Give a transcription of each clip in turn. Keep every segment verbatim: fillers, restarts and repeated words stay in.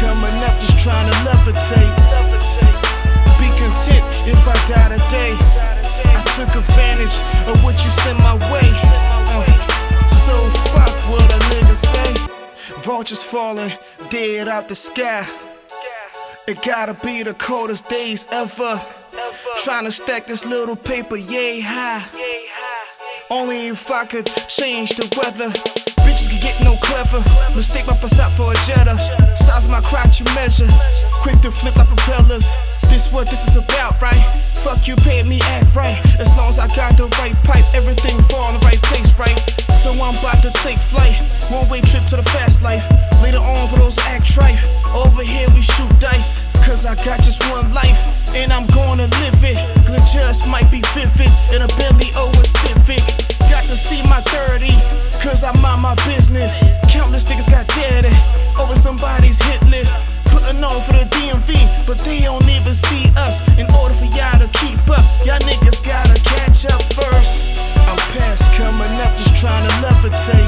coming up, just trying to levitate. Be content if I die today. I took advantage of what you sent my way. Uh, so fuck what a nigga say. Vultures falling dead out the sky. It gotta be the coldest days ever. Trying to stack this little paper yay high. Only if I could change the weather. Bitches can get no clever. Mistake my pass out for a Jetta. Size of my crotch you measure. Quick to flip like propellers. This what this is about, right? Fuck you, pay me, act right. As long as I got the right pipe, everything fall in the right place, right? So I'm about to take flight. One way trip to the fast life. Later on for those act trife. Over here we shoot dice. Cause I got just one life. And I'm gonna live it. Cause it just might be vivid. In a Bentley or a Civic. Got to see my thirties. Cause I mind my business. Countless niggas got dead over somebody's hit list. Putting on for the D M V, but they don't even see us. In order for y'all to keep up, y'all niggas gotta catch up first. I'm past coming up, just trying to levitate.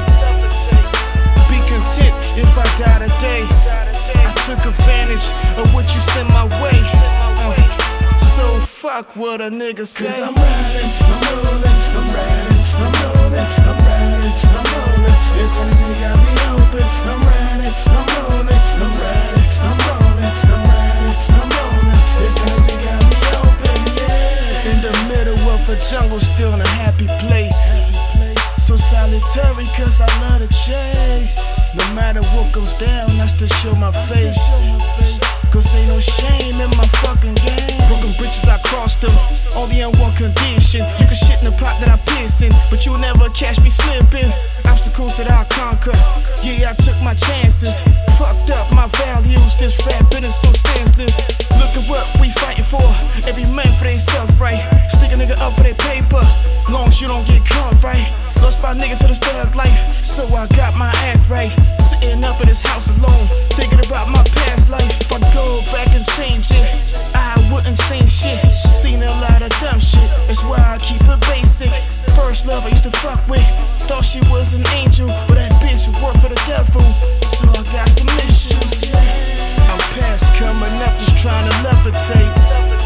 Be content if I die today. I took advantage of what you sent my way. Uh, so fuck what a nigga say. Cause I'm riding, I'm rolling, I'm riding, I'm rolling, I'm riding, I'm rolling. This Hennessy got me open. I'm riding, I'm rolling, I'm riding. I'm rolling, I'm riding, I'm rolling. This Hennessy got me open, yeah. In the middle of a jungle, still in a happy place. So solitary, cause I love to chase. No matter what goes down, I still show my face. Cause ain't no shame in my fucking game. Broken bridges, I crossed them, only on one condition. You can shit in the pot that I piss in, but you'll never catch me slipping. Obstacles that I conquer, yeah, I took my chances. Fucked up my values, this rapping is so senseless. Look at what we fighting for, every man for they self, right? Stick a nigga up for their paper, long as you don't get caught, right? Lost my nigga to this thug life, so I got my act right. Sitting up in this house alone, thinking about my past life. If I go back and change it, I wouldn't change shit. Seen a lot of dumb shit, that's why I keep it basic. First love I used to fuck with, thought she was an angel, but that bitch worked for the devil, so I got some issues, yeah. I'm past coming up, just trying to levitate.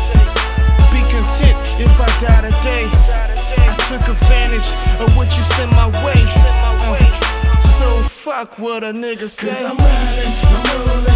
Be content if I die today. I took advantage of what you sent my way. Uh, so fuck what a nigga say. Cause I'm riding, I'm rolling.